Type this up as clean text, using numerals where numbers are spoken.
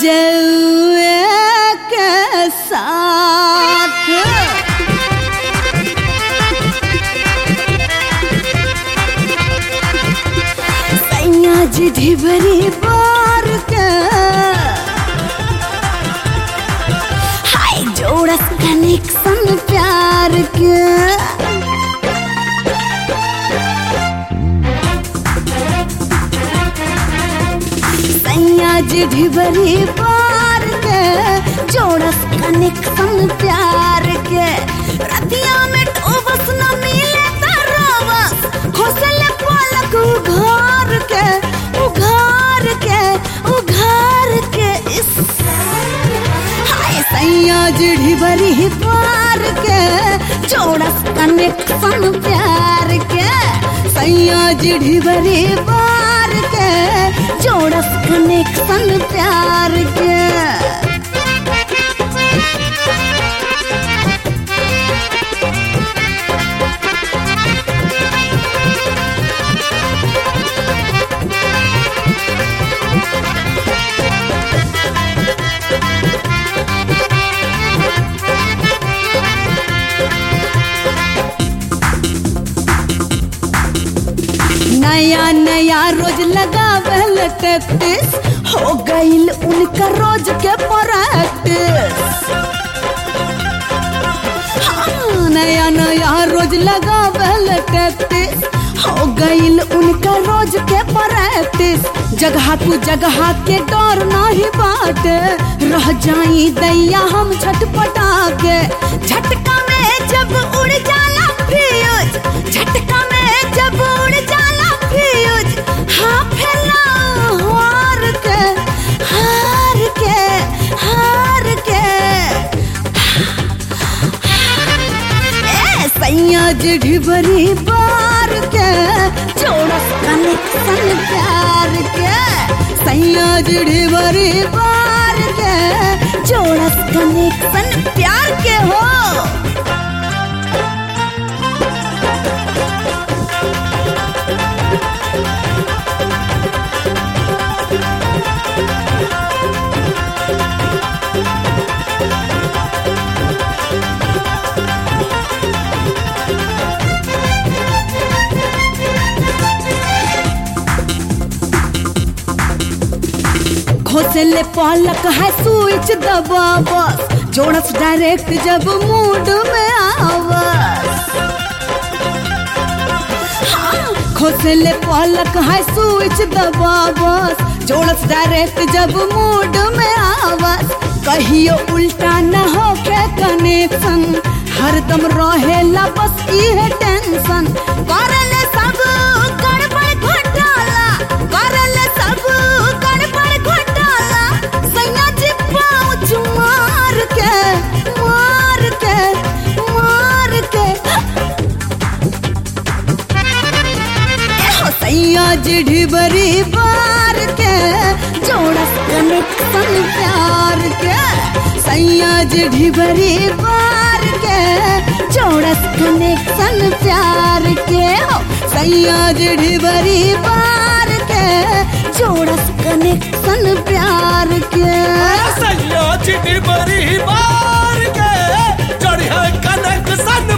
जौए के साथ सैया जी ढिबरी बार के हाय जोड़स कनेक्शन प्यार के सैया जी ढिबरी बार के जोड़स कनेक्शन प्यार के रतिया में ठोबस न मिले त रोबस खोसले पलक उघार के उघार के उघार के इस हाय सैया जी ढिबरी बार के जोड़स कनेक्शन प्यार के सैया जी ढिबरी बार के जोड़स कनेक्शन प्यार के नया नया रोज लगावल टैक्टिस हो गईल उनका रोज के प्रैक्टिस हाँ, नया नया रोज लगावल टैक्टिस हो गईल उनका रोज के प्रैक्टिस जगह तू जगह के डर नहीं बाटे रह जाई दैया हम झटपटा के झटका में जब उड़ जाला फ्यूज झटका में जब उड़ जाला फ्यूज हाँ फैलाओ हार के हार के हार के ए सैया जी ढिबरी बार के जोड़स कनेक्शन प्यार के सैया जी ढिबरी बार के जोड़स कनेक्शन प्यार के हो घोसले पलक है स्विच दबावस जोड़स डायरेक्ट जब मूड में आवस हाँ, घोसले पलक है स्विच दबावस जोड़स डायरेक्ट जब मूड में आवस कहियो उल्टा न होके कनेक्शन हरदम रहेला बस इहे टेंशन करले सब गड़बड़ घोटाला करले सब गड़बड़ घोटाला सैया जी पाँच मार के मार के मार के सैया जी ढिबरी बार के जोड़स कनेक्शन प्यार के सैया जी ढिबरी बार के जोड़स कनेक्शन प्यार के सैया जी ढिबरी बार के जोड़स कनेक्शन प्यार के सैया जी ढिबरी बार के जोड़िया कनेक्शन